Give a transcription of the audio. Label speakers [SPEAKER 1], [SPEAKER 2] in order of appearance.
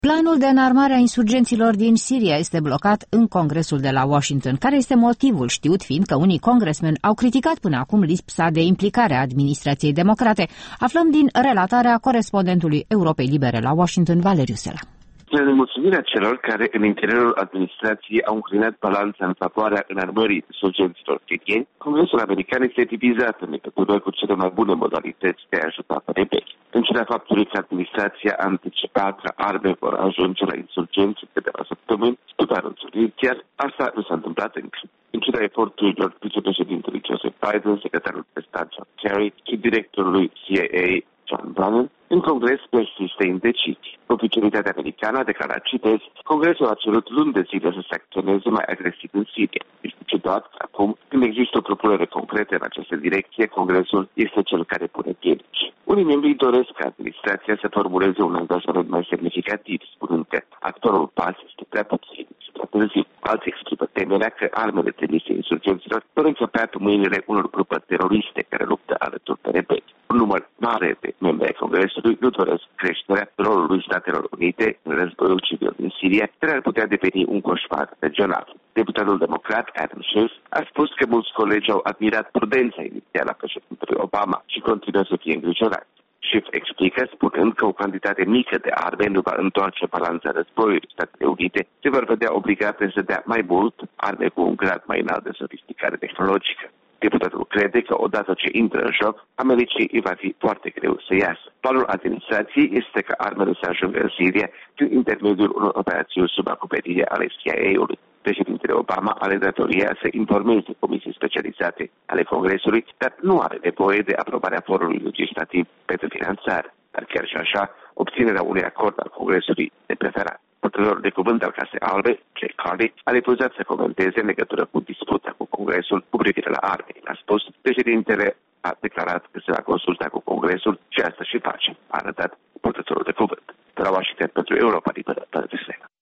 [SPEAKER 1] Planul de înarmare a insurgenților din Siria este blocat în Congresul de la Washington. Care este motivul, știut fiind că unii congresmeni au criticat până acum lipsa de implicare a administrației democrate? Aflăm din relatarea corespondentului Europei Libere la Washington, Valeriu Sela.
[SPEAKER 2] Spre nemulțumirea celor care în interiorul administrației au înclinat balanța în favoarea înarmării insurgenților sirieni, Congresul American este divizat în legătură cu cele mai bune modalități de a ajuta pe rebeli. În ciuda faptului că administrația a anticipat că arme vor ajunge la insurgenți în câteva săptămâni, după anunțul inițial, asta nu s-a întâmplat încă. În ciuda eforturilor vicepreședintelui Joseph Biden, secretarul de stat John Kerry și directorului CIA John Brennan, în Congres persistă indecizii. Oficialitatea americană a declarat, citez, Congresul a cerut luni de zile să se acționeze mai agresiv în Siria. Este ciudat că acum, când există o propunere concretă în această direcție, Congresul este cel care pune piedici. Unii membri doresc ca administrația să formuleze un angajament mai semnificativ, spunând că actualul pas este prea puțin și prea târziu. Alții exprimă temerea că armele trimise insurgenților vor încăpea pe mâinile unor grupări teroriste care luptă alături de rebeli. Un număr mare de membri ai Congresului nu doresc creșterea rolului Statelor Unite în războiul civil din Siria, care ar putea deveni un coșmar regional. Deputatul democrat Adam Schiff a spus că mulți colegi au admirat prudența inițială a președintelui Obama și continuă să fie îngrijorați. Schiff explică, spunând că o cantitate mică de arme nu va întoarce balanța războiului. Statele Unite se vor vedea obligate să dea mai mult arme cu un grad mai înalt de sofisticare tehnologică. Deputatul crede că odată ce intră în joc, Americii îi va fi foarte greu să iasă. Planul administrației este ca armele să ajungă în Siria prin intermediul unor operațiuni sub acoperire ale CIA-ului. Președintele Obama are datoria să informeze comisii specializate ale Congresului, dar nu are nevoie de aprobarea forului legislativ pentru finanțare. Dar chiar și așa, obținerea unui acord al Congresului de preferat. Purtătorul de cuvânt al Casei Albe, Jay Carney, a refuzat să comenteze în legătură cu disputa cu Congresul cu privire la arme. A spus, președintele a declarat că se va consulta cu Congresul și asta și face, a arătat purtătorul de cuvânt. De la Washington pentru Europa Liberă,